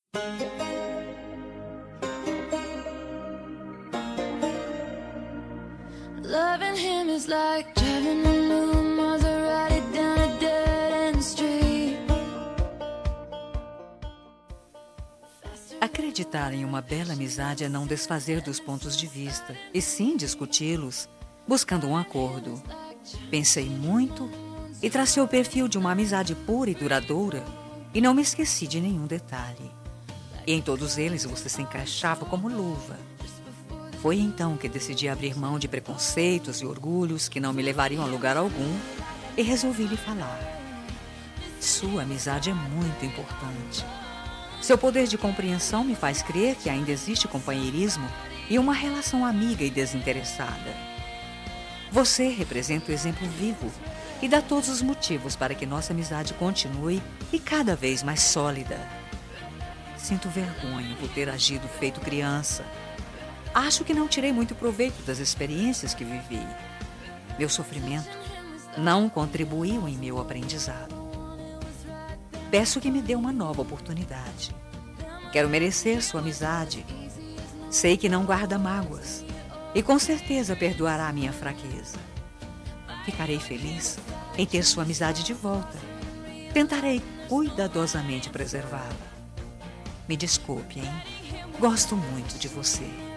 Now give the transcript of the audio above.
Loving him is like driving a new Maserati down a dead-end street. Acreditar em uma bela amizade é não desfazer dos pontos de vista, e sim discuti-los, buscando um acordo. Pensei muito e tracei o perfil de uma amizade pura e duradoura, e não me esqueci de nenhum detalhe. E em todos eles você se encaixava como luva. Foi então que decidi abrir mão de preconceitos e orgulhos que não me levariam a lugar algum e resolvi lhe falar. Sua amizade é muito importante. Seu poder de compreensão me faz crer que ainda existe companheirismo e uma relação amiga e desinteressada. Você representa o exemplo vivo e dá todos os motivos para que nossa amizade continue e cada vez mais sólida. Sinto vergonha por ter agido feito criança. Acho que não tirei muito proveito das experiências que vivi. Meu sofrimento não contribuiu em meu aprendizado. Peço que me dê uma nova oportunidade. Quero merecer sua amizade. Sei que não guarda mágoas e com certeza perdoará minha fraqueza. Ficarei feliz em ter sua amizade de volta. Tentarei cuidadosamente preservá-la. Me desculpe, hein? Gosto muito de você.